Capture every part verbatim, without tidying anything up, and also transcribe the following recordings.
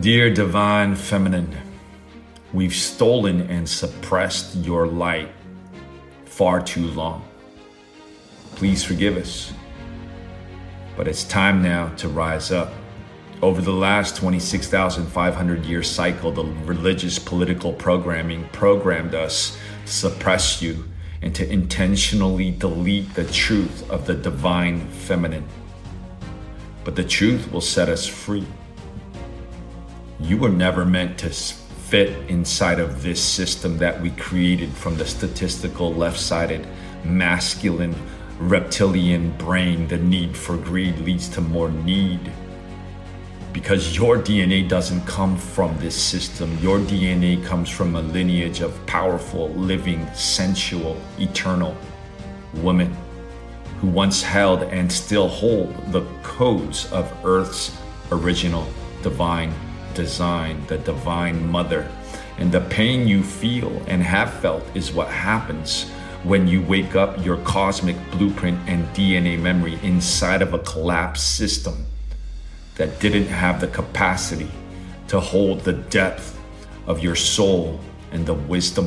Dear Divine Feminine, we've stolen and suppressed your light far too long. Please forgive us. But it's time now to rise up. Over the last twenty-six thousand five hundred year cycle, the religious political programming programmed us to suppress you and to intentionally delete the truth of the Divine Feminine. But the truth will set us free. You were never meant to fit inside of this system that we created from the statistical, left-sided, masculine, reptilian brain. The need for greed leads to more need. Because your D N A doesn't come from this system. Your D N A comes from a lineage of powerful, living, sensual, eternal women who once held and still hold the codes of Earth's original divine design, the Divine Mother. And the pain you feel and have felt is what happens when you wake up your cosmic blueprint and D N A memory inside of a collapsed system that didn't have the capacity to hold the depth of your soul and the wisdom.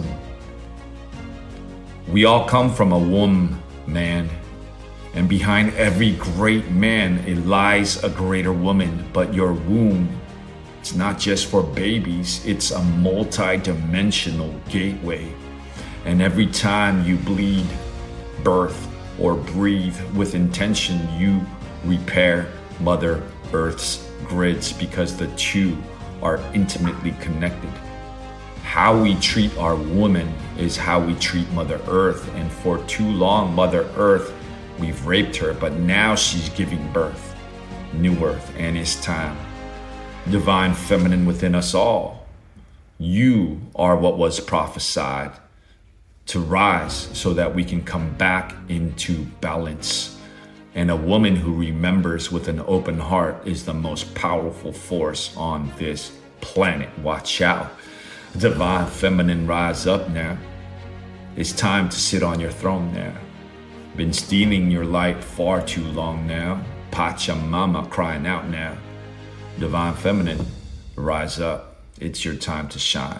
We all come from a womb, man. And behind every great man, it lies a greater woman. But your womb, it's not just for babies, it's a multi-dimensional gateway. And every time you bleed, birth, or breathe with intention, you repair Mother Earth's grids because the two are intimately connected. How we treat our woman is how we treat Mother Earth. And for too long, Mother Earth, we've raped her, but now she's giving birth, new earth, and it's time. Divine Feminine within us all. You are what was prophesied to rise so that we can come back into balance. And a woman who remembers with an open heart is the most powerful force on this planet. Watch out. Divine Feminine, rise up now. It's time to sit on your throne now. Been stealing your light far too long now. Pachamama crying out now. Divine Feminine, rise up. It's your time to shine.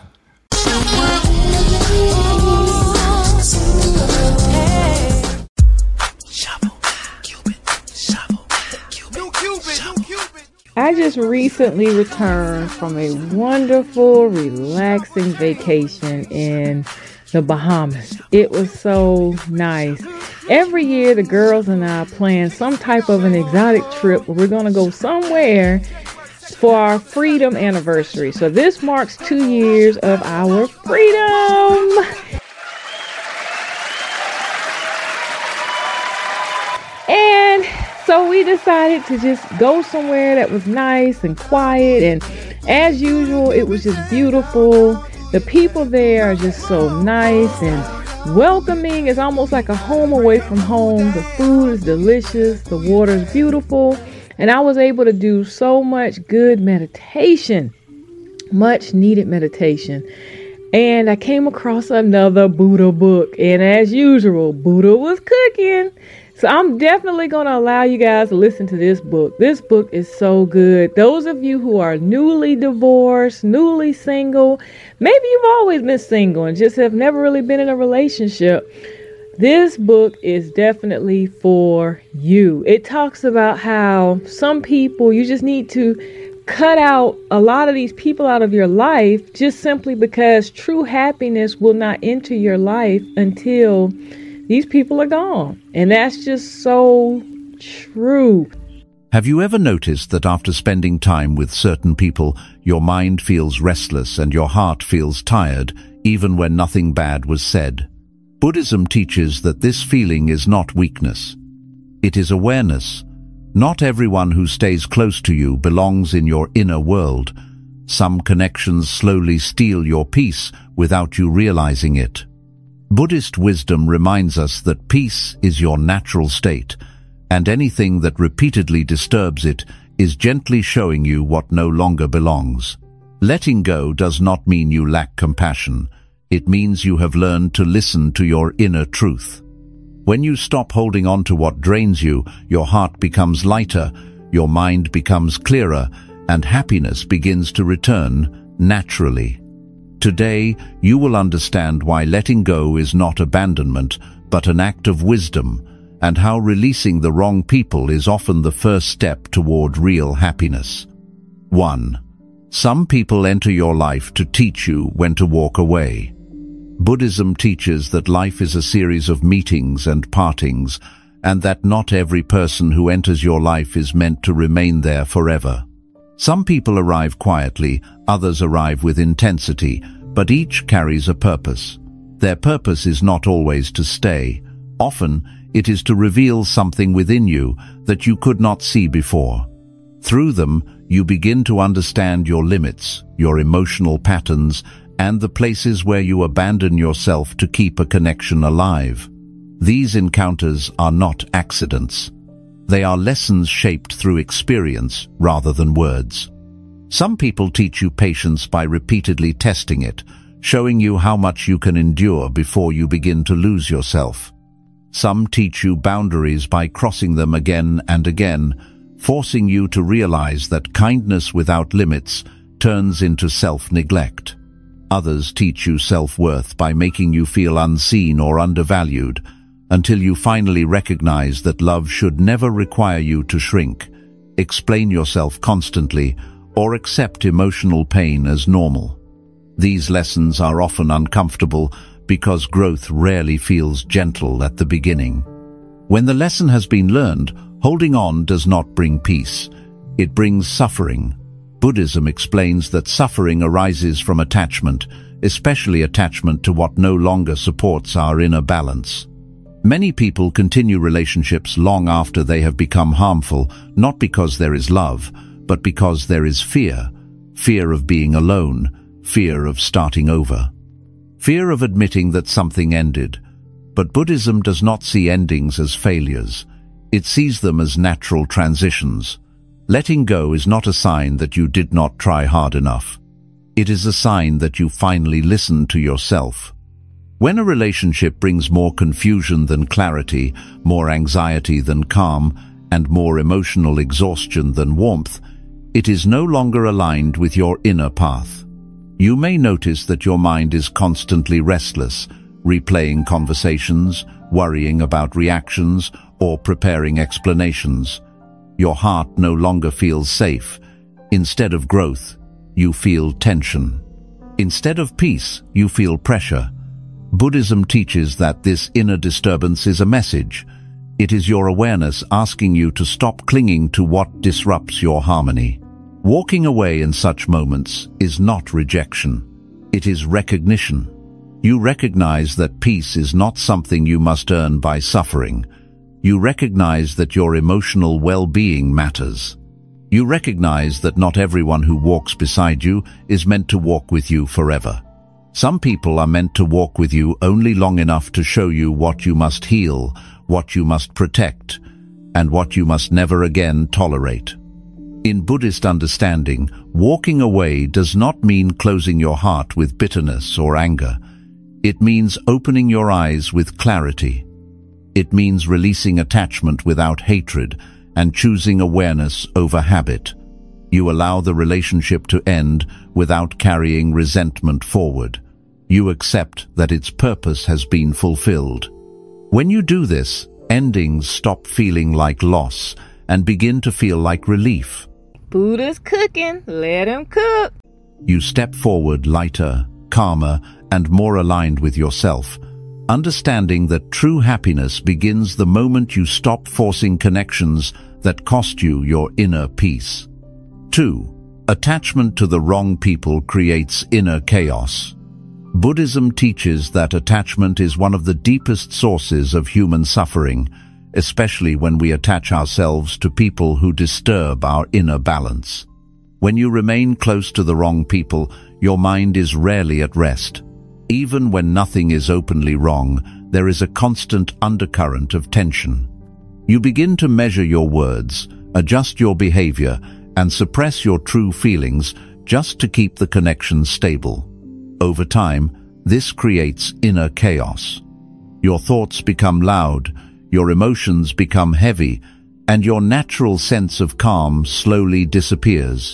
I just recently returned from a wonderful, relaxing vacation in the Bahamas. It was so nice. Every year, the girls and I plan some type of an exotic trip where we're going to go somewhere for our freedom anniversary. So this marks two years of our freedom. And so we decided to just go somewhere that was nice and quiet. And as usual, it was just beautiful. The people there are just so nice and welcoming. It's almost like a home away from home. The food is delicious. The water is beautiful. And I was able to do so much good meditation, much needed meditation. And I came across another Buddha book. And as usual, Buddha was cooking. So I'm definitely going to allow you guys to listen to this book. This book is so good. Those of you who are newly divorced, newly single, maybe you've always been single and just have never really been in a relationship, this book is definitely for you. It talks about how some people, you just need to cut out a lot of these people out of your life just simply because true happiness will not enter your life until these people are gone. And that's just so true. Have you ever noticed that after spending time with certain people, your mind feels restless and your heart feels tired, even when nothing bad was said? Buddhism teaches that this feeling is not weakness. It is awareness. Not everyone who stays close to you belongs in your inner world. Some connections slowly steal your peace without you realizing it. Buddhist wisdom reminds us that peace is your natural state, and anything that repeatedly disturbs it is gently showing you what no longer belongs. Letting go does not mean you lack compassion. It means you have learned to listen to your inner truth. When you stop holding on to what drains you, your heart becomes lighter, your mind becomes clearer, and happiness begins to return naturally. Today, you will understand why letting go is not abandonment, but an act of wisdom, and how releasing the wrong people is often the first step toward real happiness. one. Some people enter your life to teach you when to walk away. Buddhism teaches that life is a series of meetings and partings, and that not every person who enters your life is meant to remain there forever. Some people arrive quietly, others arrive with intensity, but each carries a purpose. Their purpose is not always to stay. Often, it is to reveal something within you that you could not see before. Through them, you begin to understand your limits, your emotional patterns, and the places where you abandon yourself to keep a connection alive. These encounters are not accidents. They are lessons shaped through experience rather than words. Some people teach you patience by repeatedly testing it, showing you how much you can endure before you begin to lose yourself. Some teach you boundaries by crossing them again and again, forcing you to realize that kindness without limits turns into self-neglect. Others teach you self-worth by making you feel unseen or undervalued, until you finally recognize that love should never require you to shrink, explain yourself constantly, or accept emotional pain as normal. These lessons are often uncomfortable because growth rarely feels gentle at the beginning. When the lesson has been learned, holding on does not bring peace. It brings suffering. Buddhism explains that suffering arises from attachment, especially attachment to what no longer supports our inner balance. Many people continue relationships long after they have become harmful, not because there is love, but because there is fear. Fear of being alone, fear of starting over, fear of admitting that something ended. But Buddhism does not see endings as failures. It sees them as natural transitions. Letting go is not a sign that you did not try hard enough. It is a sign that you finally listened to yourself. When a relationship brings more confusion than clarity, more anxiety than calm, and more emotional exhaustion than warmth, it is no longer aligned with your inner path. You may notice that your mind is constantly restless, replaying conversations, worrying about reactions, or preparing explanations. Your heart no longer feels safe. Instead of growth, you feel tension. Instead of peace, you feel pressure. Buddhism teaches that this inner disturbance is a message. It is your awareness asking you to stop clinging to what disrupts your harmony. Walking away in such moments is not rejection. It is recognition. You recognize that peace is not something you must earn by suffering. You recognize that your emotional well-being matters. You recognize that not everyone who walks beside you is meant to walk with you forever. Some people are meant to walk with you only long enough to show you what you must heal, what you must protect, and what you must never again tolerate. In Buddhist understanding, walking away does not mean closing your heart with bitterness or anger. It means opening your eyes with clarity. It means releasing attachment without hatred and choosing awareness over habit. You allow the relationship to end without carrying resentment forward. You accept that its purpose has been fulfilled. When you do this, endings stop feeling like loss and begin to feel like relief. Buddha's cooking, let him cook. You step forward lighter, calmer, and more aligned with yourself, understanding that true happiness begins the moment you stop forcing connections that cost you your inner peace. two. Attachment to the wrong people creates inner chaos. Buddhism teaches that attachment is one of the deepest sources of human suffering, especially when we attach ourselves to people who disturb our inner balance. When you remain close to the wrong people, your mind is rarely at rest. Even when nothing is openly wrong, there is a constant undercurrent of tension. You begin to measure your words, adjust your behavior, and suppress your true feelings just to keep the connection stable. Over time, this creates inner chaos. Your thoughts become loud, your emotions become heavy, and your natural sense of calm slowly disappears.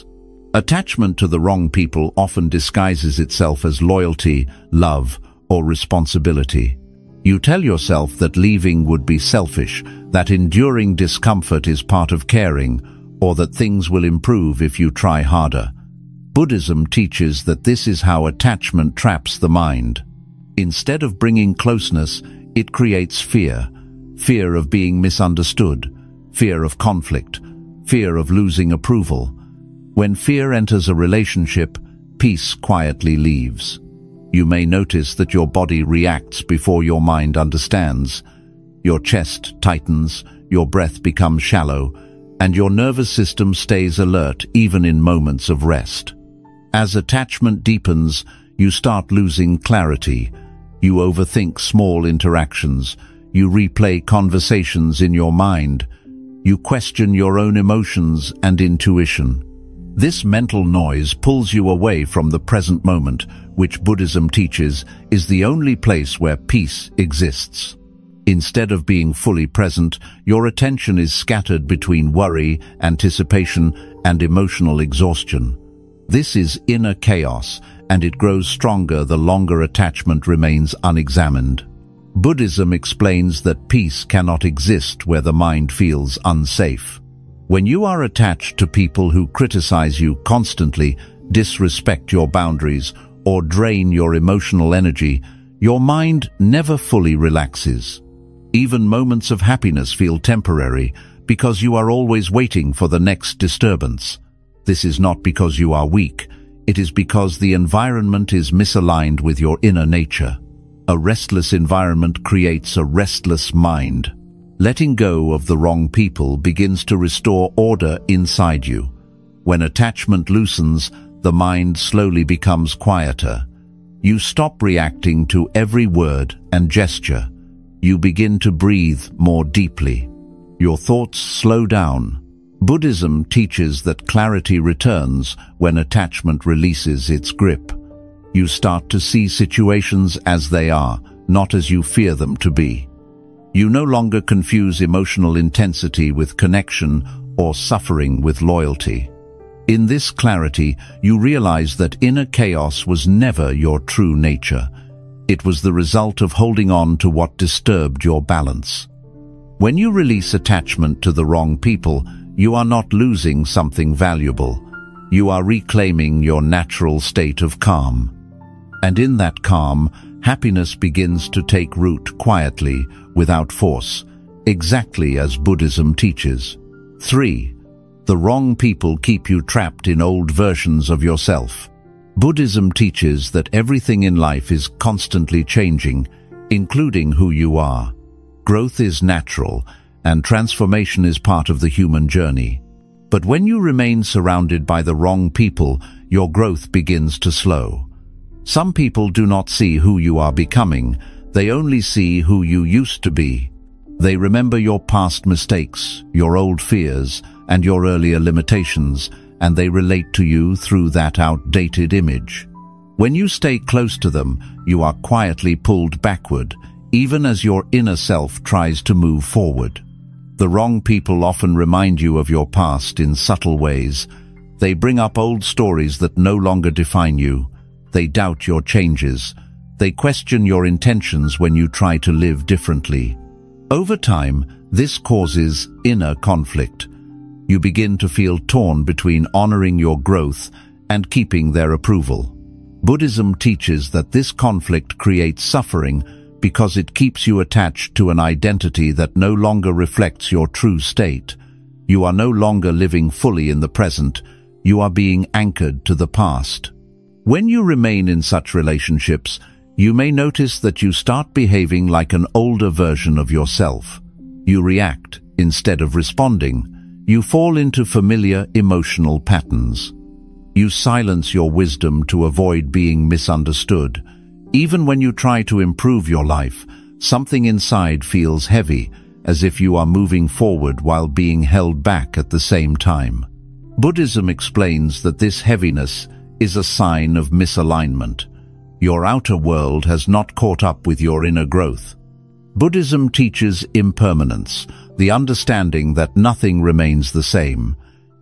Attachment to the wrong people often disguises itself as loyalty, love, or responsibility. You tell yourself that leaving would be selfish, that enduring discomfort is part of caring, or that things will improve if you try harder. Buddhism teaches that this is how attachment traps the mind. Instead of bringing closeness, it creates fear. Fear of being misunderstood, fear of conflict, fear of losing approval. When fear enters a relationship, peace quietly leaves. You may notice that your body reacts before your mind understands. Your chest tightens, your breath becomes shallow, and your nervous system stays alert even in moments of rest. As attachment deepens, you start losing clarity. You overthink small interactions. You replay conversations in your mind. You question your own emotions and intuition. This mental noise pulls you away from the present moment, which Buddhism teaches is the only place where peace exists. Instead of being fully present, your attention is scattered between worry, anticipation, and emotional exhaustion. This is inner chaos, and it grows stronger the longer attachment remains unexamined. Buddhism explains that peace cannot exist where the mind feels unsafe. When you are attached to people who criticize you constantly, disrespect your boundaries, or drain your emotional energy, your mind never fully relaxes. Even moments of happiness feel temporary because you are always waiting for the next disturbance. This is not because you are weak. It is because the environment is misaligned with your inner nature. A restless environment creates a restless mind. Letting go of the wrong people begins to restore order inside you. When attachment loosens, the mind slowly becomes quieter. You stop reacting to every word and gesture. You begin to breathe more deeply. Your thoughts slow down. Buddhism teaches that clarity returns when attachment releases its grip. You start to see situations as they are, not as you fear them to be. You no longer confuse emotional intensity with connection or suffering with loyalty. In this clarity, you realize that inner chaos was never your true nature. It was the result of holding on to what disturbed your balance. When you release attachment to the wrong people, you are not losing something valuable. You are reclaiming your natural state of calm. And in that calm, happiness begins to take root quietly, without force, exactly as Buddhism teaches. three. The wrong people keep you trapped in old versions of yourself. Buddhism teaches that everything in life is constantly changing, including who you are. Growth is natural, and transformation is part of the human journey. But when you remain surrounded by the wrong people, your growth begins to slow. Some people do not see who you are becoming. They only see who you used to be. They remember your past mistakes, your old fears, and your earlier limitations, and they relate to you through that outdated image. When you stay close to them, you are quietly pulled backward, even as your inner self tries to move forward. The wrong people often remind you of your past in subtle ways. They bring up old stories that no longer define you. They doubt your changes. They question your intentions when you try to live differently. Over time, this causes inner conflict. You begin to feel torn between honoring your growth and keeping their approval. Buddhism teaches that this conflict creates suffering because it keeps you attached to an identity that no longer reflects your true state. You are no longer living fully in the present. You are being anchored to the past. When you remain in such relationships, you may notice that you start behaving like an older version of yourself. You react instead of responding. You fall into familiar emotional patterns. You silence your wisdom to avoid being misunderstood. Even when you try to improve your life, something inside feels heavy, as if you are moving forward while being held back at the same time. Buddhism explains that this heaviness is a sign of misalignment. Your outer world has not caught up with your inner growth. Buddhism teaches impermanence, the understanding that nothing remains the same.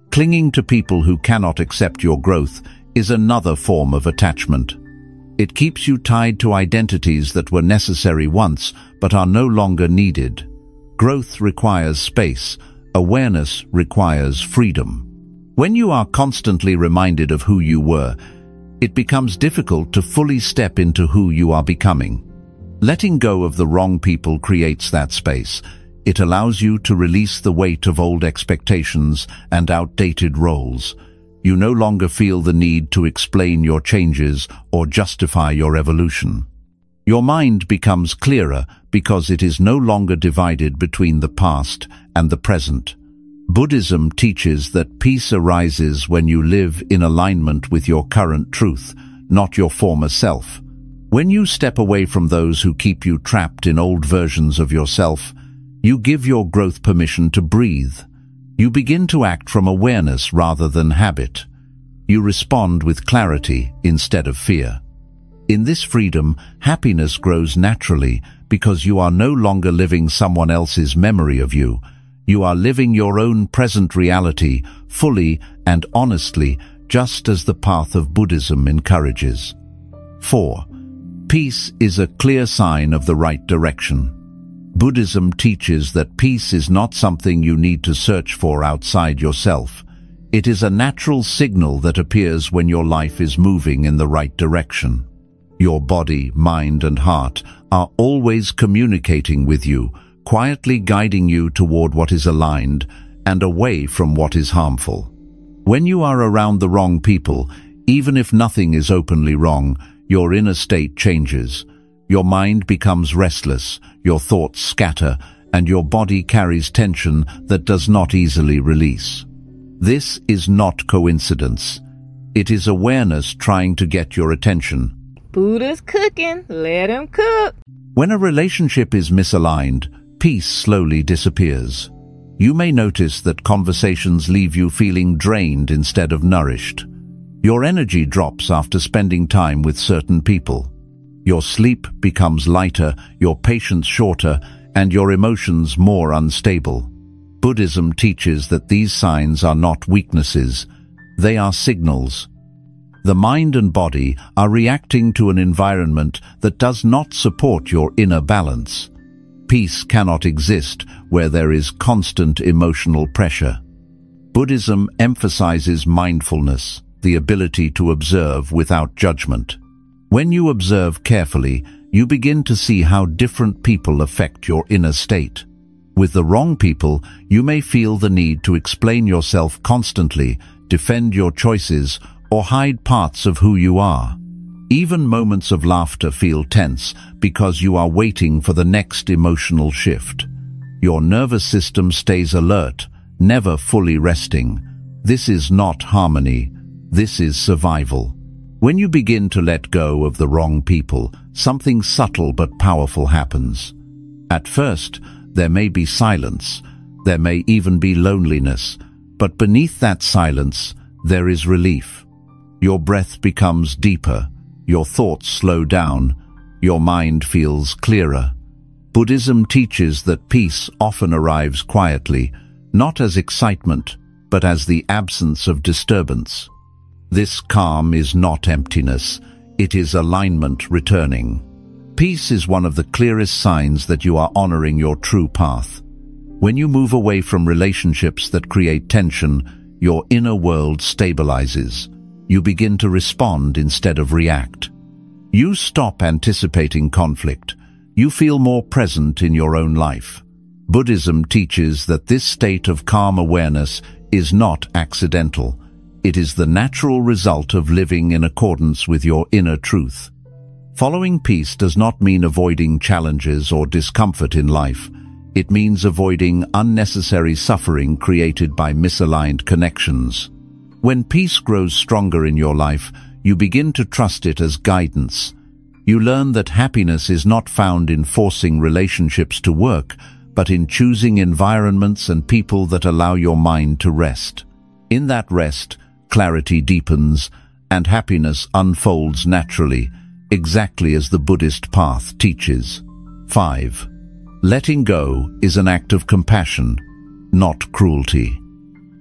Clinging to people who cannot accept your growth is another form of attachment. It keeps you tied to identities that were necessary once but are no longer needed. Growth requires space. Awareness requires freedom. When you are constantly reminded of who you were, it becomes difficult to fully step into who you are becoming. Letting go of the wrong people creates that space. It allows you to release the weight of old expectations and outdated roles. You no longer feel the need to explain your changes or justify your evolution. Your mind becomes clearer because it is no longer divided between the past and the present. Buddhism teaches that peace arises when you live in alignment with your current truth, not your former self. When you step away from those who keep you trapped in old versions of yourself, you give your growth permission to breathe. You begin to act from awareness rather than habit. You respond with clarity instead of fear. In this freedom, happiness grows naturally because you are no longer living someone else's memory of you. You are living your own present reality fully and honestly, just as the path of Buddhism encourages. four. Peace is a clear sign of the right direction. Buddhism teaches that peace is not something you need to search for outside yourself. It is a natural signal that appears when your life is moving in the right direction. Your body, mind, and heart are always communicating with you, quietly guiding you toward what is aligned and away from what is harmful. When you are around the wrong people, even if nothing is openly wrong, your inner state changes. Your mind becomes restless, your thoughts scatter, and your body carries tension that does not easily release. This is not coincidence. It is awareness trying to get your attention. Buddha's cooking, let him cook. When a relationship is misaligned, peace slowly disappears. You may notice that conversations leave you feeling drained instead of nourished. Your energy drops after spending time with certain people. Your sleep becomes lighter, your patience shorter, and your emotions more unstable. Buddhism teaches that these signs are not weaknesses, they are signals. The mind and body are reacting to an environment that does not support your inner balance. Peace cannot exist where there is constant emotional pressure. Buddhism emphasizes mindfulness, the ability to observe without judgment. When you observe carefully, you begin to see how different people affect your inner state. With the wrong people, you may feel the need to explain yourself constantly, defend your choices, or hide parts of who you are. Even moments of laughter feel tense because you are waiting for the next emotional shift. Your nervous system stays alert, never fully resting. This is not harmony. This is survival. When you begin to let go of the wrong people, something subtle but powerful happens. At first, there may be silence, there may even be loneliness, but beneath that silence, there is relief. Your breath becomes deeper, your thoughts slow down, your mind feels clearer. Buddhism teaches that peace often arrives quietly, not as excitement, but as the absence of disturbance. This calm is not emptiness, it is alignment returning. Peace is one of the clearest signs that you are honoring your true path. When you move away from relationships that create tension, your inner world stabilizes. You begin to respond instead of react. You stop anticipating conflict. You feel more present in your own life. Buddhism teaches that this state of calm awareness is not accidental. It is the natural result of living in accordance with your inner truth. Following peace does not mean avoiding challenges or discomfort in life. It means avoiding unnecessary suffering created by misaligned connections. When peace grows stronger in your life, you begin to trust it as guidance. You learn that happiness is not found in forcing relationships to work, but in choosing environments and people that allow your mind to rest. In that rest, clarity deepens, and happiness unfolds naturally, exactly as the Buddhist path teaches. five. Letting go is an act of compassion, not cruelty.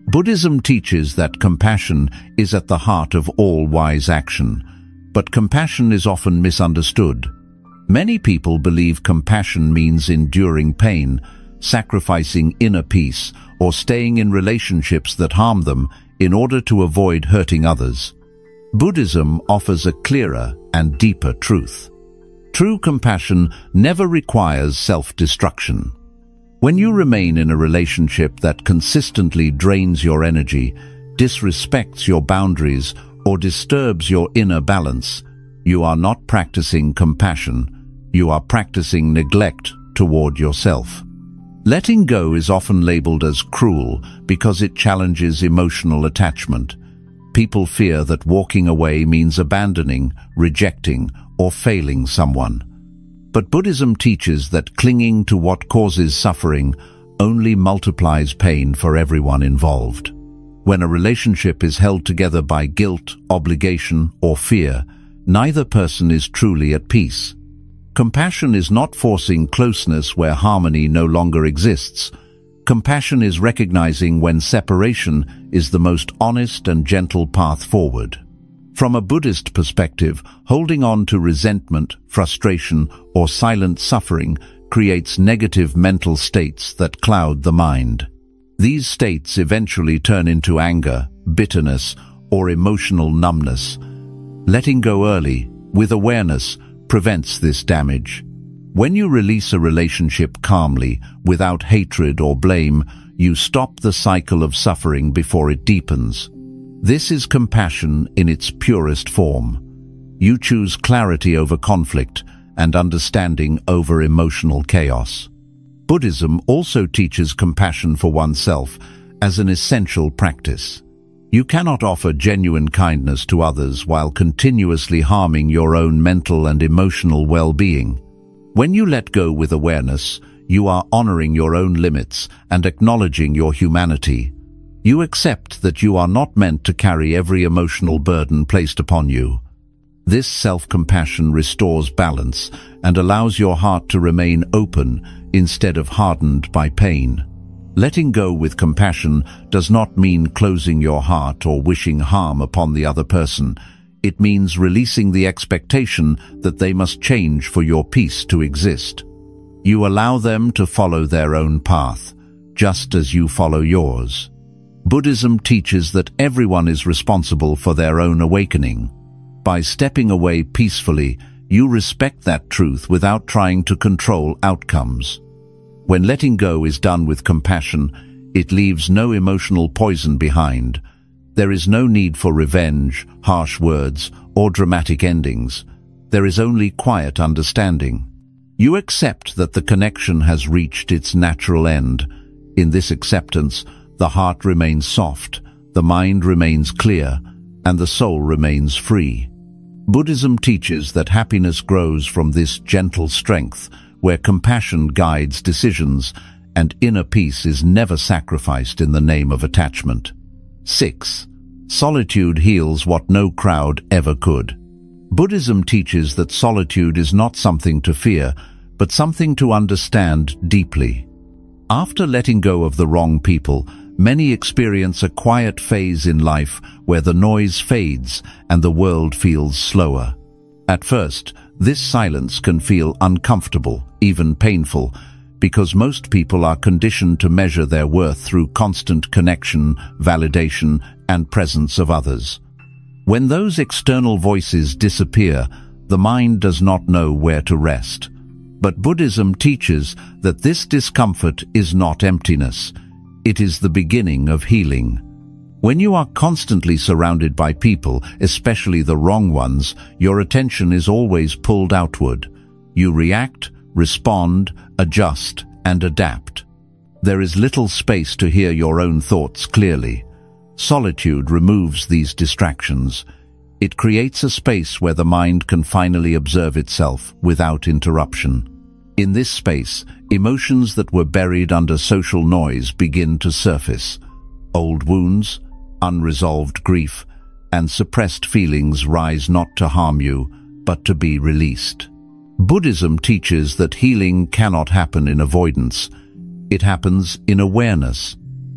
Buddhism teaches that compassion is at the heart of all wise action, but compassion is often misunderstood. Many people believe compassion means enduring pain, sacrificing inner peace, or staying in relationships that harm them in order to avoid hurting others. Buddhism offers a clearer and deeper truth. True compassion never requires self-destruction. When you remain in a relationship that consistently drains your energy, disrespects your boundaries, or disturbs your inner balance, you are not practicing compassion. You are practicing neglect toward yourself. Letting go is often labeled as cruel because it challenges emotional attachment. People fear that walking away means abandoning, rejecting, or failing someone. But Buddhism teaches that clinging to what causes suffering only multiplies pain for everyone involved. When a relationship is held together by guilt, obligation, or fear, neither person is truly at peace. Compassion is not forcing closeness where harmony no longer exists. Compassion is recognizing when separation is the most honest and gentle path forward. From a Buddhist perspective, holding on to resentment, frustration, or silent suffering creates negative mental states that cloud the mind. These states eventually turn into anger, bitterness, or emotional numbness. Letting go early, with awareness, prevents this damage. When you release a relationship calmly, without hatred or blame, you stop the cycle of suffering before it deepens. This is compassion in its purest form. You choose clarity over conflict and understanding over emotional chaos. Buddhism also teaches compassion for oneself as an essential practice. You cannot offer genuine kindness to others while continuously harming your own mental and emotional well-being. When you let go with awareness, you are honoring your own limits and acknowledging your humanity. You accept that you are not meant to carry every emotional burden placed upon you. This self-compassion restores balance and allows your heart to remain open instead of hardened by pain. Letting go with compassion does not mean closing your heart or wishing harm upon the other person. It means releasing the expectation that they must change for your peace to exist. You allow them to follow their own path, just as you follow yours. Buddhism teaches that everyone is responsible for their own awakening. By stepping away peacefully, you respect that truth without trying to control outcomes. When letting go is done with compassion, it leaves no emotional poison behind. There is no need for revenge, harsh words, or dramatic endings. There is only quiet understanding. You accept that the connection has reached its natural end. In this acceptance, the heart remains soft, the mind remains clear, and the soul remains free. Buddhism teaches that happiness grows from this gentle strength, where compassion guides decisions and inner peace is never sacrificed in the name of attachment. six. Solitude heals what no crowd ever could. Buddhism teaches that solitude is not something to fear, but something to understand deeply. After letting go of the wrong people, many experience a quiet phase in life where the noise fades and the world feels slower. At first, this silence can feel uncomfortable, even painful, because most people are conditioned to measure their worth through constant connection, validation, and presence of others. When those external voices disappear, the mind does not know where to rest. But Buddhism teaches that this discomfort is not emptiness. It is the beginning of healing. When you are constantly surrounded by people, especially the wrong ones, your attention is always pulled outward. You react, respond, adjust, and adapt. There is little space to hear your own thoughts clearly. Solitude removes these distractions. It creates a space where the mind can finally observe itself without interruption. In this space, emotions that were buried under social noise begin to surface. Old wounds, unresolved grief, and suppressed feelings rise not to harm you, but to be released. Buddhism teaches that healing cannot happen in avoidance. It happens in awareness.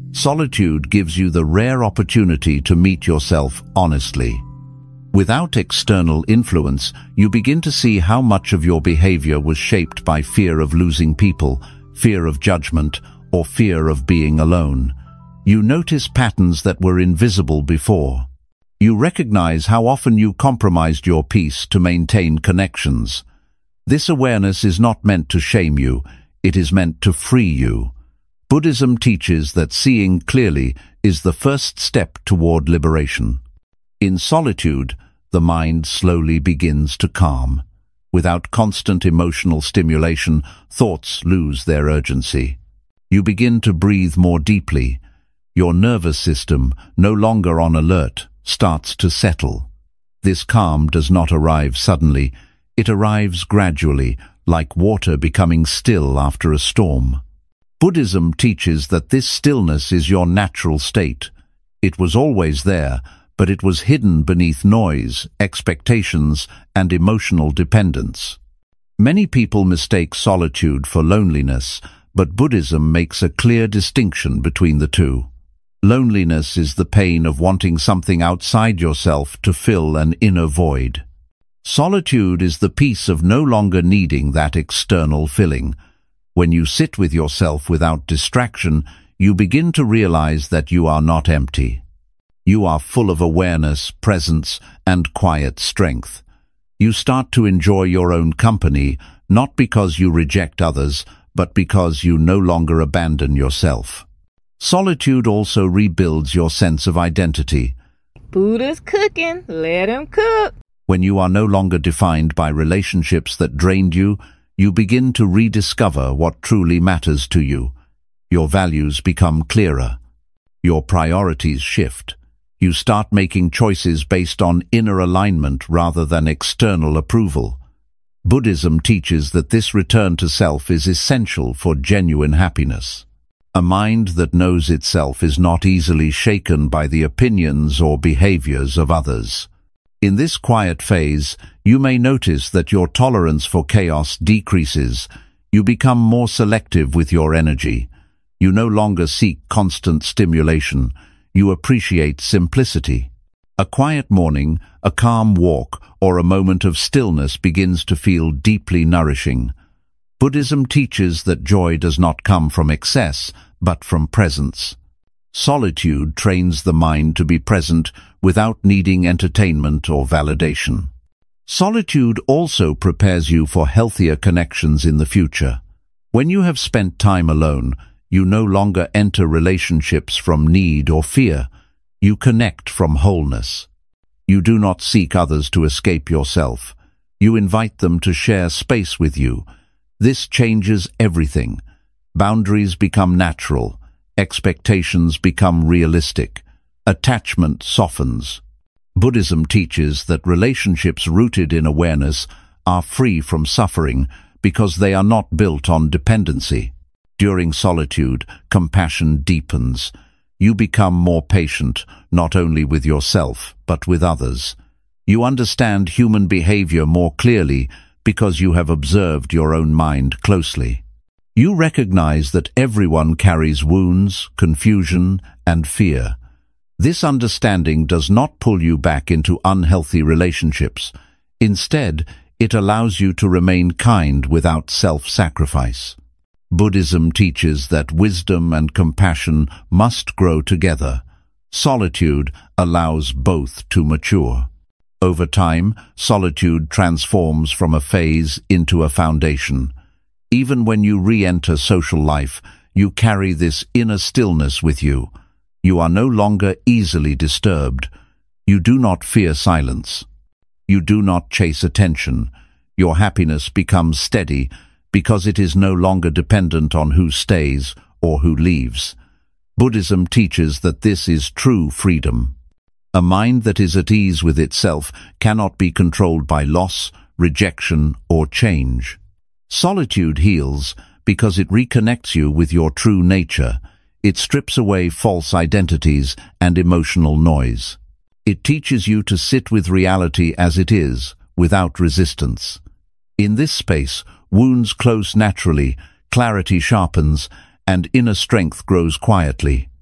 Solitude gives you the rare opportunity to meet yourself honestly. Without external influence, you begin to see how much of your behavior was shaped by fear of losing people, fear of judgment, or fear of being alone. You notice patterns that were invisible before. You recognize how often you compromised your peace to maintain connections. This awareness is not meant to shame you, it is meant to free you. Buddhism teaches that seeing clearly is the first step toward liberation. In solitude, the mind slowly begins to calm. Without constant emotional stimulation, thoughts lose their urgency. You begin to breathe more deeply. Your nervous system, no longer on alert, starts to settle. This calm does not arrive suddenly. It arrives gradually, like water becoming still after a storm. Buddhism teaches that this stillness is your natural state. It was always there, but it was hidden beneath noise, expectations, and emotional dependence. Many people mistake solitude for loneliness, but Buddhism makes a clear distinction between the two. Loneliness is the pain of wanting something outside yourself to fill an inner void. Solitude is the peace of no longer needing that external filling. When you sit with yourself without distraction, you begin to realize that you are not empty. You are full of awareness, presence, and quiet strength. You start to enjoy your own company, not because you reject others, but because you no longer abandon yourself. Solitude also rebuilds your sense of identity. Buddha's cooking, let him cook. When you are no longer defined by relationships that drained you, you begin to rediscover what truly matters to you. Your values become clearer. Your priorities shift. You start making choices based on inner alignment rather than external approval. Buddhism teaches that this return to self is essential for genuine happiness. A mind that knows itself is not easily shaken by the opinions or behaviors of others. In this quiet phase, you may notice that your tolerance for chaos decreases. You become more selective with your energy. You no longer seek constant stimulation. You appreciate simplicity. A quiet morning, a calm walk, or a moment of stillness begins to feel deeply nourishing. Buddhism teaches that joy does not come from excess, but from presence. Solitude trains the mind to be present without needing entertainment or validation. Solitude also prepares you for healthier connections in the future. When you have spent time alone, you no longer enter relationships from need or fear. You connect from wholeness. You do not seek others to escape yourself. You invite them to share space with you. This changes everything. Boundaries become natural. Expectations become realistic. Attachment softens. Buddhism teaches that relationships rooted in awareness are free from suffering because they are not built on dependency. During solitude, compassion deepens. You become more patient, not only with yourself, but with others. You understand human behavior more clearly because you have observed your own mind closely. You recognize that everyone carries wounds, confusion, and fear. This understanding does not pull you back into unhealthy relationships. Instead, it allows you to remain kind without self-sacrifice. Buddhism teaches that wisdom and compassion must grow together. Solitude allows both to mature. Over time, solitude transforms from a phase into a foundation. Even when you re-enter social life, you carry this inner stillness with you. You are no longer easily disturbed. You do not fear silence. You do not chase attention. Your happiness becomes steady because it is no longer dependent on who stays or who leaves. Buddhism teaches that this is true freedom. A mind that is at ease with itself cannot be controlled by loss, rejection, or change. Solitude heals because it reconnects you with your true nature. It strips away false identities and emotional noise. It teaches you to sit with reality as it is, without resistance. In this space, wounds close naturally, clarity sharpens, and inner strength grows quietly.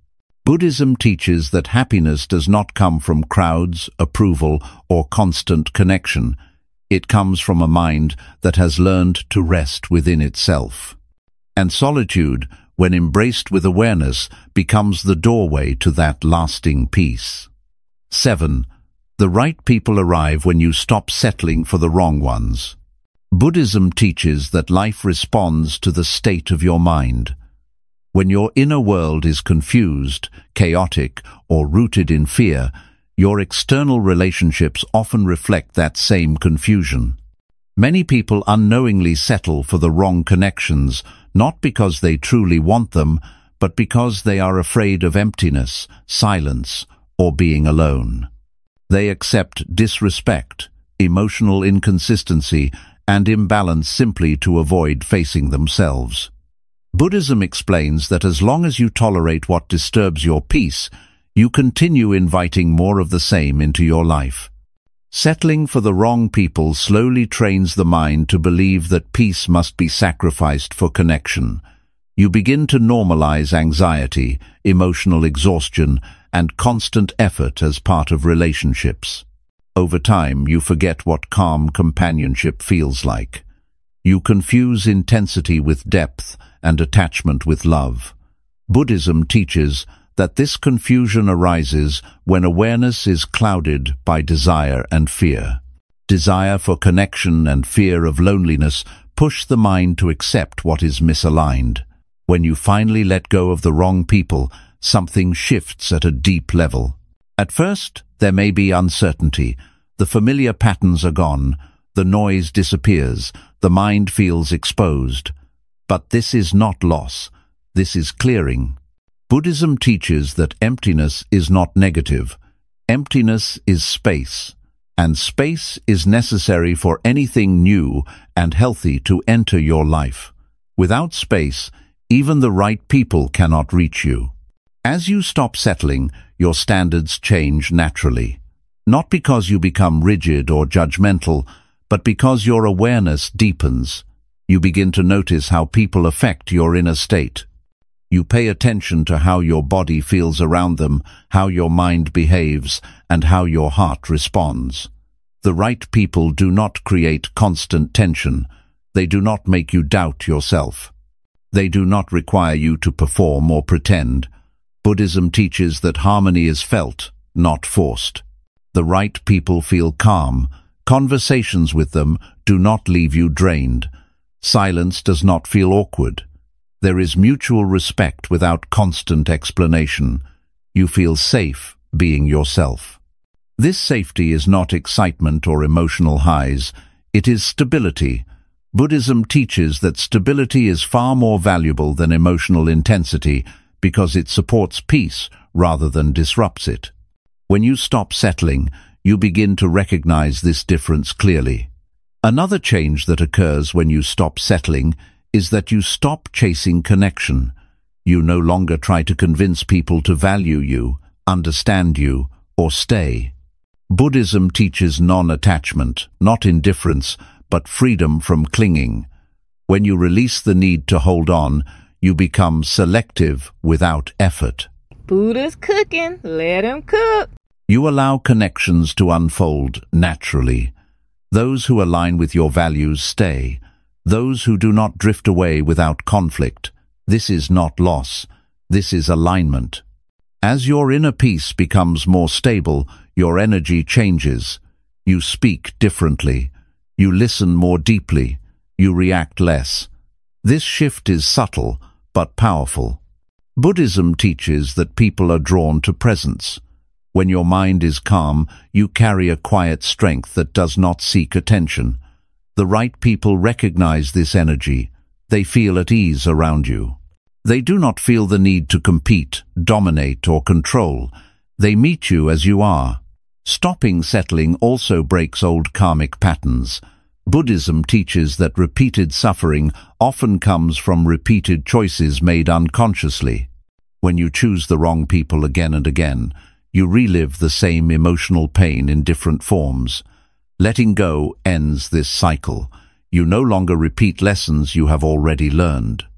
Buddhism teaches that happiness does not come from crowds, approval, or constant connection. It comes from a mind that has learned to rest within itself. And solitude, when embraced with awareness, becomes the doorway to that lasting peace. seven. The right people arrive when you stop settling for the wrong ones. Buddhism teaches that life responds to the state of your mind. When your inner world is confused, chaotic, or rooted in fear, your external relationships often reflect that same confusion. Many people unknowingly settle for the wrong connections, not because they truly want them, but because they are afraid of emptiness, silence, or being alone. They accept disrespect, emotional inconsistency, and imbalance simply to avoid facing themselves. Buddhism explains that as long as you tolerate what disturbs your peace, you continue inviting more of the same into your life. Settling for the wrong people slowly trains the mind to believe that peace must be sacrificed for connection. You begin to normalize anxiety, emotional exhaustion, and constant effort as part of relationships. Over time, you forget what calm companionship feels like. You confuse intensity with depth and attachment with love. Buddhism teaches that this confusion arises when awareness is clouded by desire and fear. Desire for connection and fear of loneliness push the mind to accept what is misaligned. When you finally let go of the wrong people, something shifts at a deep level. At first, there may be uncertainty. The familiar patterns are gone, the noise disappears, the mind feels exposed. But this is not loss, this is clearing. Buddhism teaches that emptiness is not negative. Emptiness is space, and space is necessary for anything new and healthy to enter your life. Without space, even the right people cannot reach you. As you stop settling, your standards change naturally. Not because you become rigid or judgmental, but because your awareness deepens. You begin to notice how people affect your inner state. You pay attention to how your body feels around them, how your mind behaves, and how your heart responds. The right people do not create constant tension. They do not make you doubt yourself. They do not require you to perform or pretend. Buddhism teaches that harmony is felt, not forced. The right people feel calm. Conversations with them do not leave you drained. Silence does not feel awkward. There is mutual respect without constant explanation. You feel safe being yourself. This safety is not excitement or emotional highs. It is stability. Buddhism teaches that stability is far more valuable than emotional intensity because it supports peace rather than disrupts it. When you stop settling, you begin to recognize this difference clearly. Another change that occurs when you stop settling is that you stop chasing connection. You no longer try to convince people to value you, understand you, or stay. Buddhism teaches non-attachment, not indifference, but freedom from clinging. When you release the need to hold on, you become selective without effort. Buddha's cooking, let him cook. You allow connections to unfold naturally. Those who align with your values stay. Those who do not drift away without conflict. This is not loss. This is alignment. As your inner peace becomes more stable, your energy changes. You speak differently. You listen more deeply. You react less. This shift is subtle, but powerful. Buddhism teaches that people are drawn to presence. When your mind is calm, you carry a quiet strength that does not seek attention. The right people recognize this energy. They feel at ease around you. They do not feel the need to compete, dominate, or control. They meet you as you are. Stopping settling also breaks old karmic patterns. Buddhism teaches that repeated suffering often comes from repeated choices made unconsciously. When you choose the wrong people again and again, you relive the same emotional pain in different forms. Letting go ends this cycle. You no longer repeat lessons you have already learned.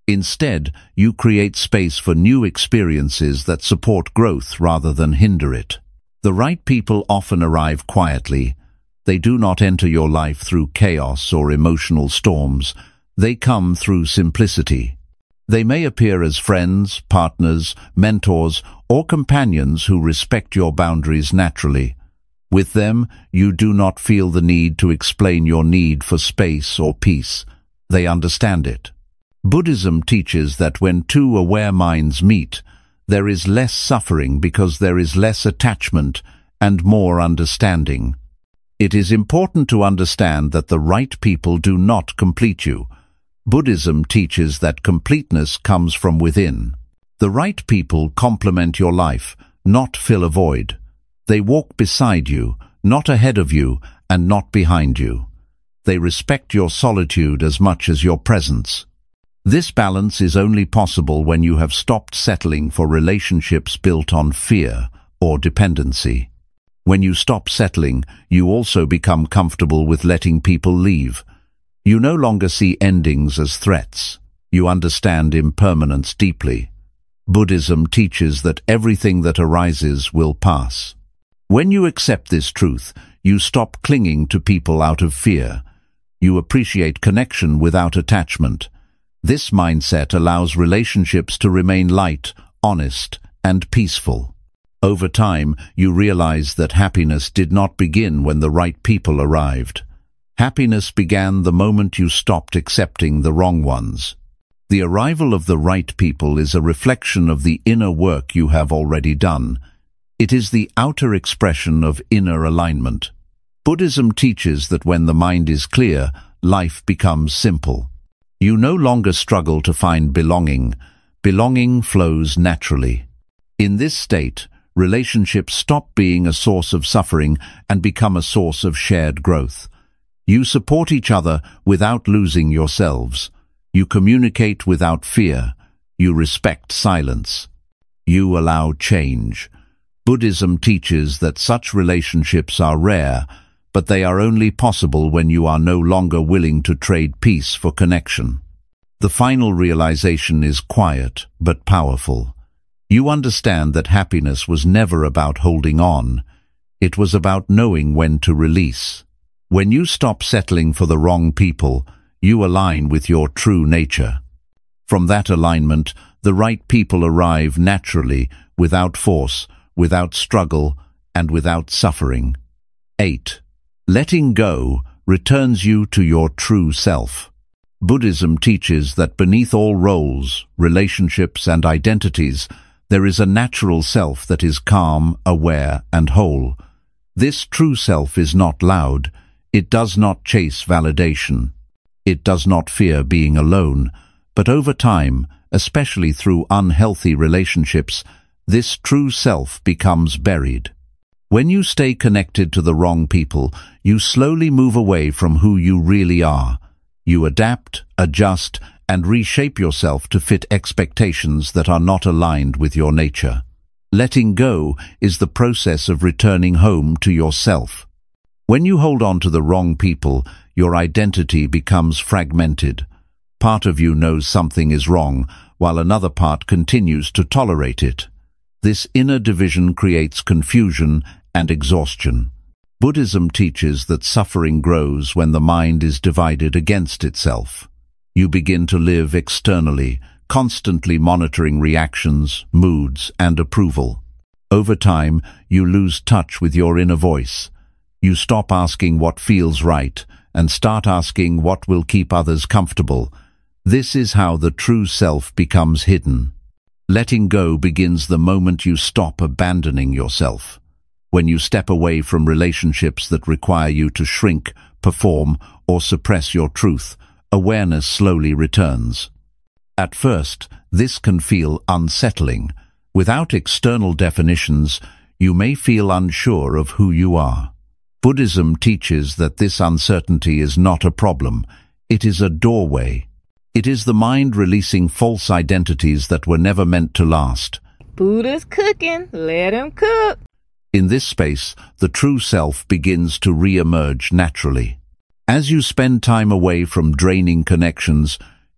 Instead, you create space for new experiences that support growth rather than hinder it. The right people often arrive quietly. They do not enter your life through chaos or emotional storms. They come through simplicity. They may appear as friends, partners, mentors, or companions who respect your boundaries naturally. With them, you do not feel the need to explain your need for space or peace. They understand it. Buddhism teaches that when two aware minds meet, there is less suffering because there is less attachment and more understanding. It is important to understand that the right people do not complete you. Buddhism teaches that completeness comes from within. The right people complement your life, not fill a void. They walk beside you, not ahead of you, and not behind you. They respect your solitude as much as your presence. This balance is only possible when you have stopped settling for relationships built on fear or dependency. When you stop settling, you also become comfortable with letting people leave. You no longer see endings as threats. You understand impermanence deeply. Buddhism teaches that everything that arises will pass. When you accept this truth, you stop clinging to people out of fear. You appreciate connection without attachment. This mindset allows relationships to remain light, honest, and peaceful. Over time, you realize that happiness did not begin when the right people arrived. Happiness began the moment you stopped accepting the wrong ones. The arrival of the right people is a reflection of the inner work you have already done. It is the outer expression of inner alignment. Buddhism teaches that when the mind is clear, life becomes simple. You no longer struggle to find belonging. Belonging flows naturally. In this state, relationships stop being a source of suffering and become a source of shared growth. You support each other without losing yourselves. You communicate without fear. You respect silence. You allow change. Buddhism teaches that such relationships are rare, but they are only possible when you are no longer willing to trade peace for connection. The final realization is quiet but powerful. You understand that happiness was never about holding on. It was about knowing when to release. When you stop settling for the wrong people, you align with your true nature. From that alignment, the right people arrive naturally, without force, without struggle, and without suffering. eight. Letting go returns you to your true self. Buddhism teaches that beneath all roles, relationships, and identities, there is a natural self that is calm, aware, and whole. This true self is not loud. It does not chase validation. It does not fear being alone. But over time, especially through unhealthy relationships, this true self becomes buried. When you stay connected to the wrong people, you slowly move away from who you really are. You adapt, adjust, and reshape yourself to fit expectations that are not aligned with your nature. Letting go is the process of returning home to yourself. When you hold on to the wrong people, your identity becomes fragmented. Part of you knows something is wrong, while another part continues to tolerate it. This inner division creates confusion and exhaustion. Buddhism teaches that suffering grows when the mind is divided against itself. You begin to live externally, constantly monitoring reactions, moods, and approval. Over time, you lose touch with your inner voice. You stop asking what feels right and start asking what will keep others comfortable. This is how the true self becomes hidden. Letting go begins the moment you stop abandoning yourself. When you step away from relationships that require you to shrink, perform, or suppress your truth, awareness slowly returns. At first, this can feel unsettling. Without external definitions, you may feel unsure of who you are. Buddhism teaches that this uncertainty is not a problem. It is a doorway. It is the mind releasing false identities that were never meant to last. Buddha's cooking. Let him cook. In this space, the true self begins to re-emerge naturally. As you spend time away from draining connections,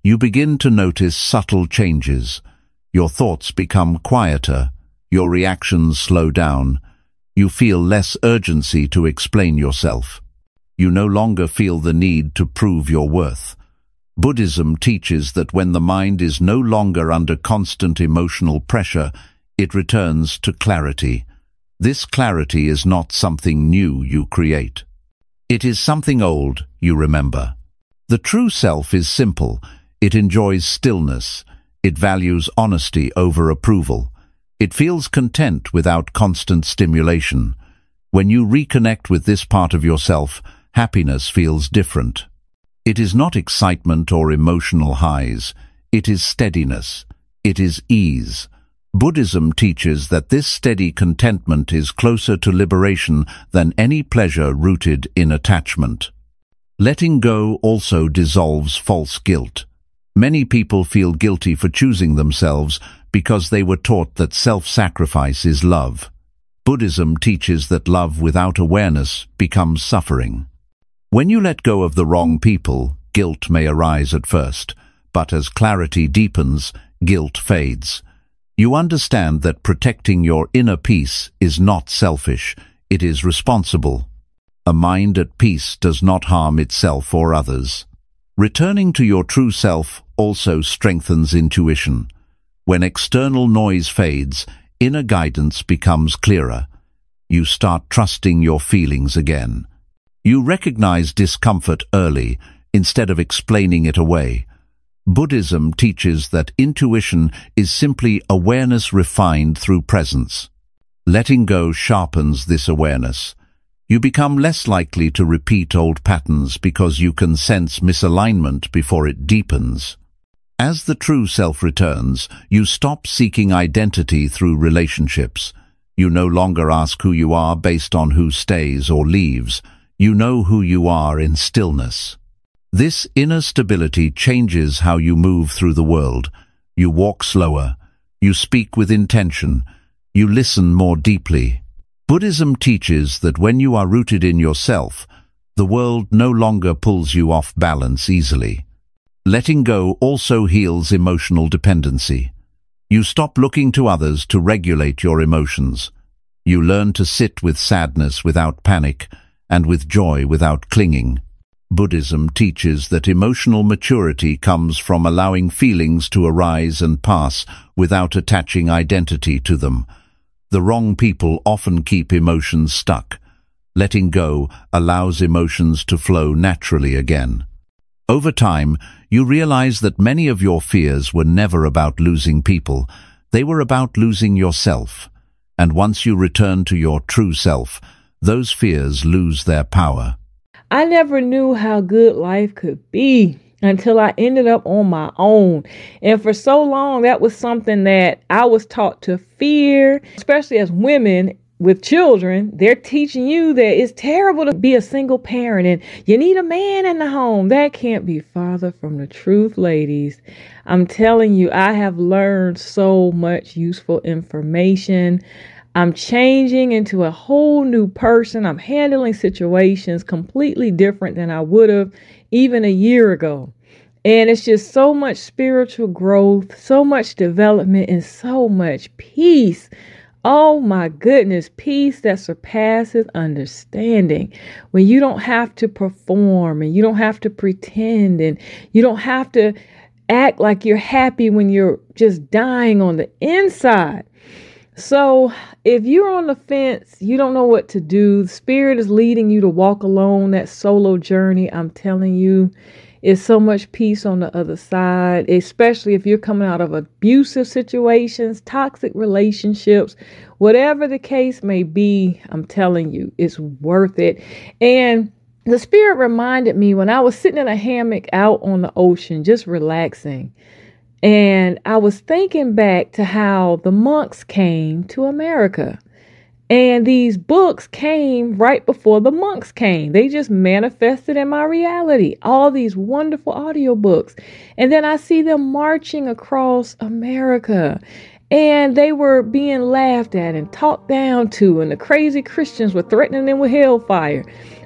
You begin to notice subtle changes. Your thoughts become quieter. Your reactions slow down. You feel less urgency to explain yourself. You no longer feel the need to prove your worth. Buddhism teaches that when the mind is no longer under constant emotional pressure, it returns to clarity. This clarity is not something new you create. It is something old you remember. The true self is simple. It enjoys stillness. It values honesty over approval. It feels content without constant stimulation. When you reconnect with this part of yourself, happiness feels different. It is not excitement or emotional highs. It is steadiness. It is ease. Buddhism teaches that this steady contentment is closer to liberation than any pleasure rooted in attachment. Letting go also dissolves false guilt. Many people feel guilty for choosing themselves because they were taught that self-sacrifice is love. Buddhism teaches that love without awareness becomes suffering. When you let go of the wrong people, guilt may arise at first, but as clarity deepens, guilt fades. You understand that protecting your inner peace is not selfish, it is responsible. A mind at peace does not harm itself or others. Returning to your true self also strengthens intuition. When external noise fades, inner guidance becomes clearer. You start trusting your feelings again. You recognize discomfort early, instead of explaining it away. Buddhism teaches that intuition is simply awareness refined through presence. Letting go sharpens this awareness. You become less likely to repeat old patterns because you can sense misalignment before it deepens. As the true self returns, you stop seeking identity through relationships. You no longer ask who you are based on who stays or leaves. You know who you are in stillness. This inner stability changes how you move through the world. You walk slower. You speak with intention. You listen more deeply. Buddhism teaches that when you are rooted in yourself, the world no longer pulls you off balance easily. Letting go also heals emotional dependency. You stop looking to others to regulate your emotions. You learn to sit with sadness without panic, and with joy without clinging. Buddhism teaches that emotional maturity comes from allowing feelings to arise and pass without attaching identity to them. The wrong people often keep emotions stuck. Letting go allows emotions to flow naturally again. Over time, you realize that many of your fears were never about losing people. They were about losing yourself. And once you return to your true self, those fears lose their power. I never knew how good life could be until I ended up on my own. And for so long, that was something that I was taught to fear, especially as women with children. They're teaching you that it's terrible to be a single parent and you need a man in the home. That can't be farther from the truth, ladies. I'm telling you, I have learned so much useful information. I'm changing into a whole new person. I'm handling situations completely different than I would have even a year ago. And it's just so much spiritual growth, so much development, and so much peace. Oh my goodness, peace that surpasses understanding. When you don't have to perform and you don't have to pretend and you don't have to act like you're happy when you're just dying on the inside. So if you're on the fence, you don't know what to do, the Spirit is leading you to walk alone, that solo journey, I'm telling you, is so much peace on the other side, especially if you're coming out of abusive situations, toxic relationships, whatever the case may be, I'm telling you, it's worth it. And the Spirit reminded me when I was sitting in a hammock out on the ocean, just relaxing. And I was thinking back to how the monks came to America. And these books came right before the monks came. They just manifested in my reality. All these wonderful audiobooks. And then I see them marching across America. And they were being laughed at and talked down to. And the crazy Christians were threatening them with hellfire.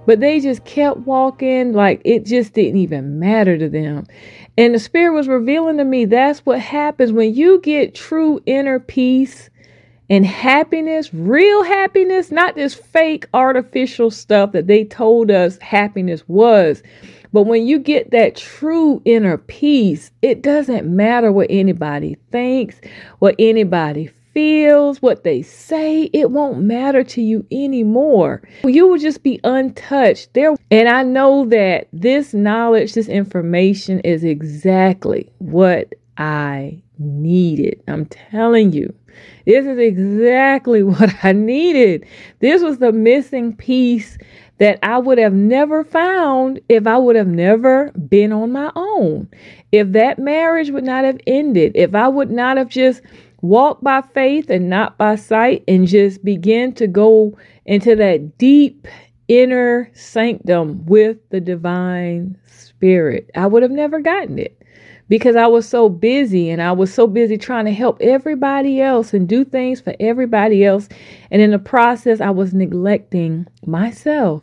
but they just kept walking like it just didn't even matter to them. And the Spirit was revealing to me that's what happens when you get true inner peace and happiness, real happiness, not this fake artificial stuff that they told us happiness was. But when you get that true inner peace, it doesn't matter what anybody thinks, what anybody feels, what they say. It won't matter to you anymore. You will just be untouched there. And I know that this knowledge, this information is exactly what I needed. I'm telling you, this is exactly what I needed. This was the missing piece that I would have never found if I would have never been on my own. If that marriage would not have ended, if I would not have just walked by faith and not by sight and just begin to go into that deep inner sanctum with the divine Spirit, I would have never gotten it. Because I was so busy and I was so busy trying to help everybody else and do things for everybody else. And in the process, I was neglecting myself.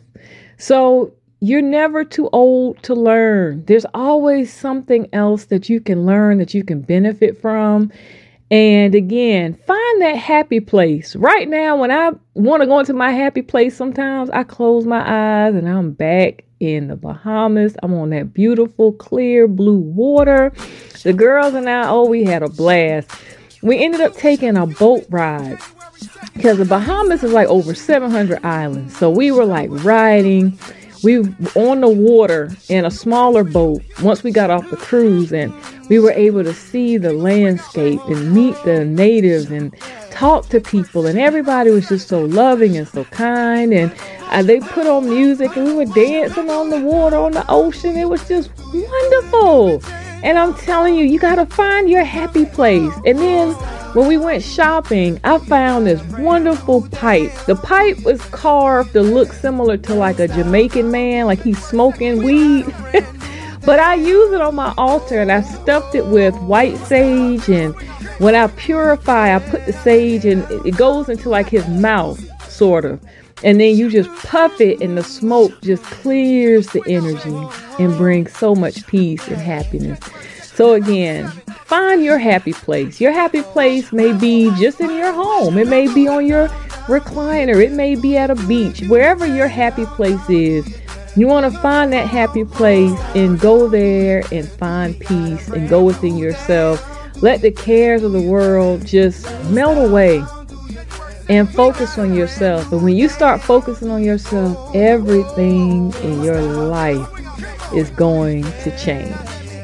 So you're never too old to learn. There's always something else that you can learn, that you can benefit from. And again, find that happy place. Right now, when I want to go into my happy place, sometimes I close my eyes and I'm back in the Bahamas. I'm on that beautiful, clear blue water. The girls and I, oh, we had a blast. We ended up taking a boat ride because the Bahamas is like over seven hundred islands. So we were like riding. We were on the water in a smaller boat once we got off the cruise, and we were able to see the landscape and meet the natives and talk to people, and everybody was just so loving and so kind. And uh, they put on music and we were dancing on the water, on the ocean. It was just wonderful. And I'm telling you, you got to find your happy place. And then when we went shopping, I found this wonderful pipe. The pipe was carved to look similar to like a Jamaican man, like he's smoking weed. But I use it on my altar, and I stuffed it with white sage. And when I purify, I put the sage and it goes into like his mouth, sort of. And then you just puff it and the smoke just clears the energy and brings so much peace and happiness. So again, find your happy place. Your happy place may be just in your home. It may be on your recliner. It may be at a beach. Wherever your happy place is, you want to find that happy place and go there and find peace and go within yourself. Let the cares of the world just melt away and focus on yourself. And when you start focusing on yourself, everything in your life is going to change.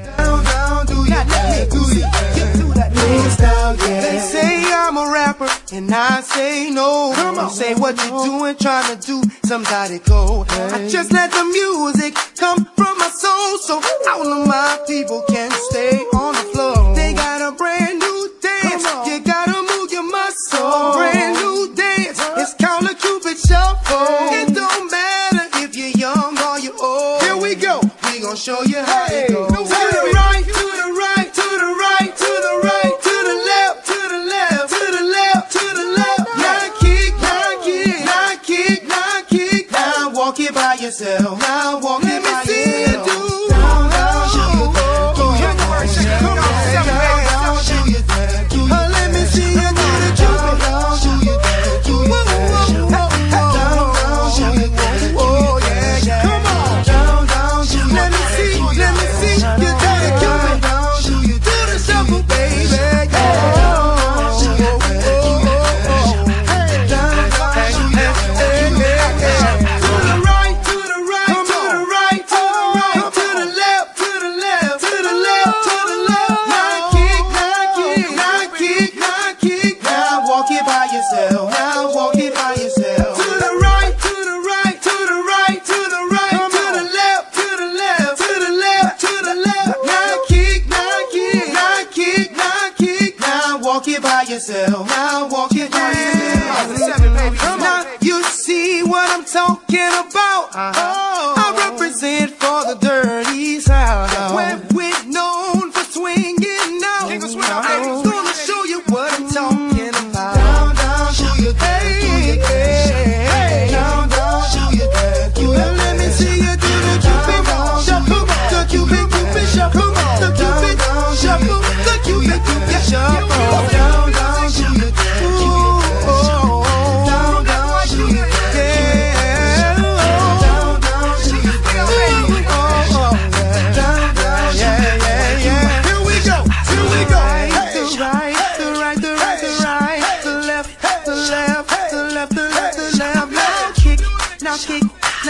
They say I'm a rapper and I say no. Come on, say what you doing, trying to do somebody go. I just let the music come from my soul, so all of my people can stay on the floor. They got a brand new dance, you gotta move your muscle. Brand new dance, it's called a Cupid Shuffle. It don't matter if you're young or you're old. Here we go, we gon' show you how it goes. To the right, to the right, to the right, to the right. Walk it by yourself. Now walk it by yourself. Down, down, show you that. Come on, show you that. Let me see you do the Cupid. Down, show you that. Down, down, show you that. Oh yeah, yeah. Come on, down, down, show you that. Let me see, let me see you do the Cupid. Down, show you do the shuffle, baby. Down, show you that. Yourself. Now walk it by yourself. Now you see what I'm talking about. Uh-huh. I represent for the dirty south, where we're known for swinging out. I'm gonna show you what I'm talking about. Down, down, show you that. Hey, hey, down, down, show you that. You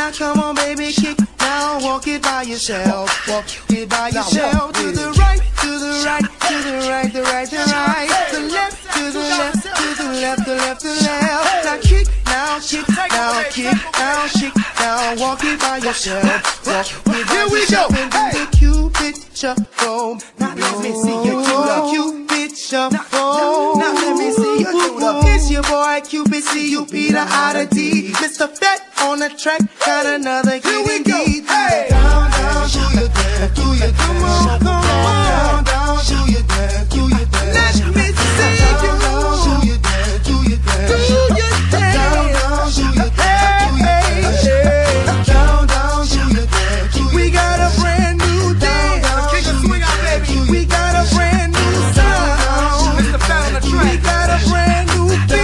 Now come on, baby, kick. Now walk it by yourself. Walk it by yourself. To the right, to the right, to the right, the right, the right. The left, to the left, to the left, the left, the left. Now kick, now kick, now kick, now kick. Now walk it by yourself. Walk it by yourself. Here we go. And do the Cupid shuffle. Now let me see you do the Cupid shuffle. Now let me see you do the. It's your boy Cupid, C U P, the I to D. Mister Fat on the track, got another Here we go. Hey. Down, down, do your dance, do your dance. Come on, come on. Down, down, do your dance, do your dance. Let me see you. Down, down, do your dance, do your dance. Do your dance. Down, down, do your dance, do your dance. Down, down, do your dance. We got a brand new dance. Kick a swing out, baby. We got a brand new sound. Mister Fat on the track. We got a brand new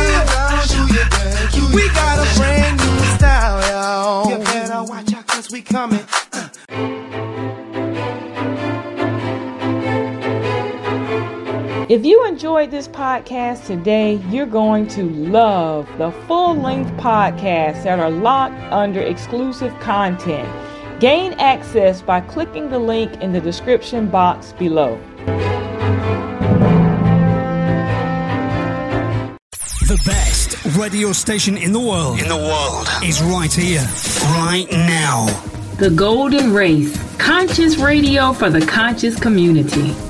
feel. We got a brand new style, y'all. You better watch out, cause we coming. Uh. If you enjoyed this podcast today, you're going to love the full-length podcasts that are locked under exclusive content. Gain access by clicking the link in the description box below. The best radio station in the world. In the world. Is right here, right now. The Golden Race. Conscious radio for the conscious community.